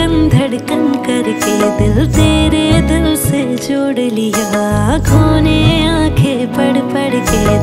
धड़कन करके दिल तेरे दिल से जोड़ लिया। आँखों ने आंखें पढ़ पढ़ के